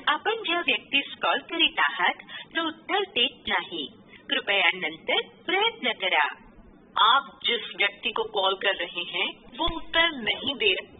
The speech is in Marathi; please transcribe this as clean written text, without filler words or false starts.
आपण ज्या व्यक्तीस कॉल करीत आहात तो उत्तर देत नाही. कृपया नंतर प्रयत्न करा. आप जिस व्यक्ति को कॉल कर रहे हैं वो उत्तर नहीं दे रहे